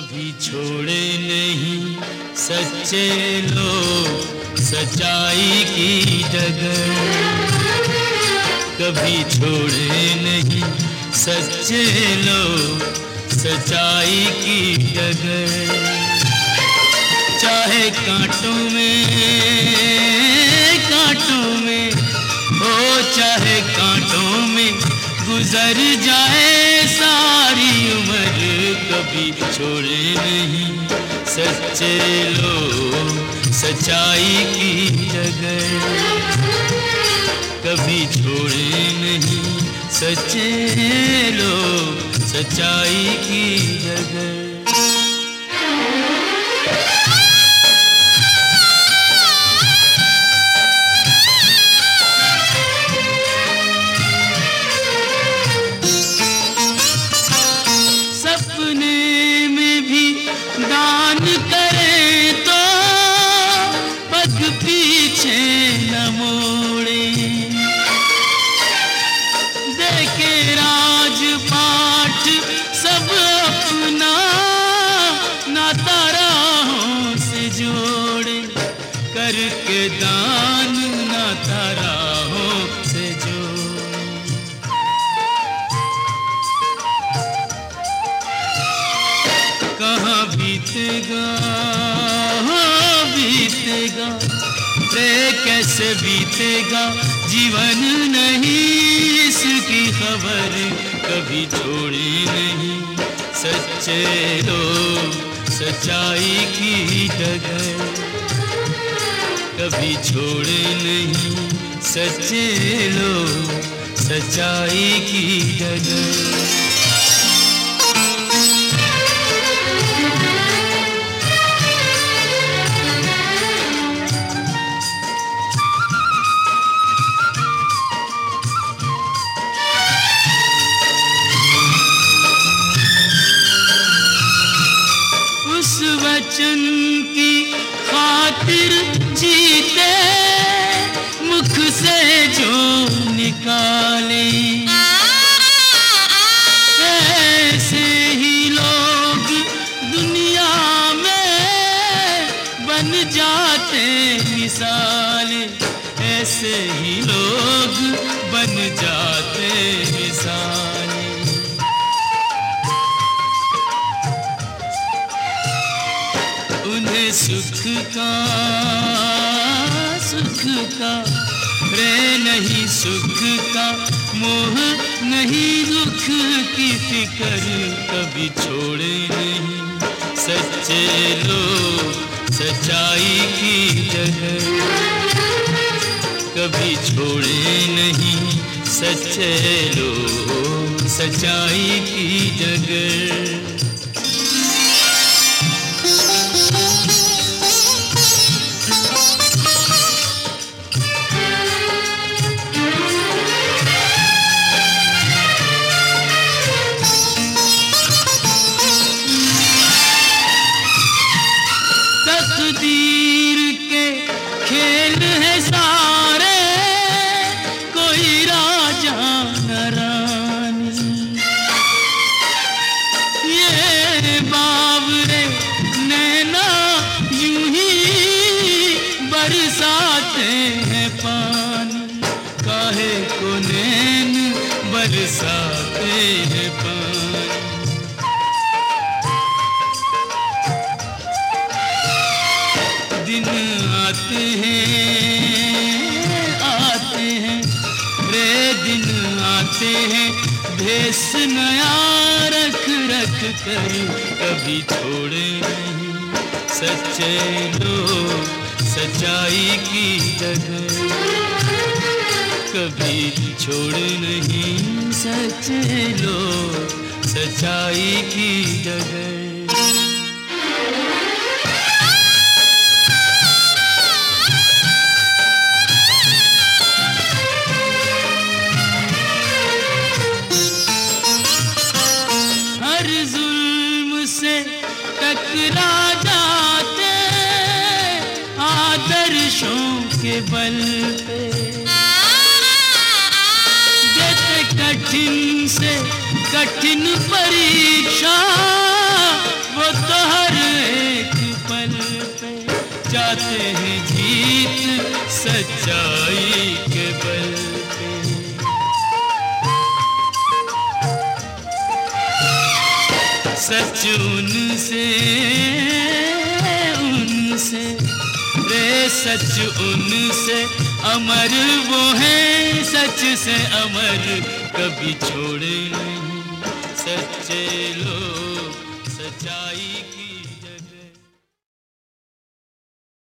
कभी छोड़े नहीं सच्चे लोग सच्चाई की डगर, कभी छोड़े नहीं सच्चे लोग सच्चाई की डगर। चाहे कांटों में हो, चाहे कांटों में गुजर जाए सारी उम्र, कभी छोड़े नहीं सच्चे लोग सच्चाई की डगर, कभी छोड़े नहीं सच्चे लोग सच्चाई की डगर। सपने में भी दान करें तो पग पीछे न मोड़े, देखे राजपाट सब अपना नाता राहों से जोड़े, करके दान नाता राहों से जोड़े। कहाँ बीतेगा बीतेगा रे, कैसे बीतेगा जीवन नहीं इसकी खबर, कभी छोड़े नहीं सच्चे लोग सच्चाई की डगर, कभी छोड़े नहीं सच्चे लोग सच्चाई की डगर। वचन की खातिर जीते मुख से जो निकाले, ऐसे ही लोग दुनिया में बन जाते मिसाल, ऐसे ही लोग बन जाते मिसाल। उन्हें सुख का रे नहीं, सुख का मोह नहीं, दुख की फिक्र कभी छोड़े नहीं सच्चे लोग सच्चाई की डगर, कभी छोड़े नहीं सच्चे लोग सच्चाई की डगर। तकदीर के खेल है सारे, कोई राजा न रानी, ये बावरे नैना यूं ही बरसाते हैं पानी, काहे को नैन बरसाते हैं पानी। दिन आते हैं रे, दिन आते हैं भेस नया रख रख कर, कभी छोड़े नहीं सच्चे लोग सच्चाई की डगर, कभी छोड़े नहीं सच्चे लोग सच्चाई की डगर। टकरा जाते आदर्शों के बल पे, देते कठिन से कठिन परीक्षा वो तो सच्चाई के बल पे। सच उनसे रे सच उनसे अमर वो है, सच से अमर कभी छोड़े नहीं सच्चे लोग सच्चाई की।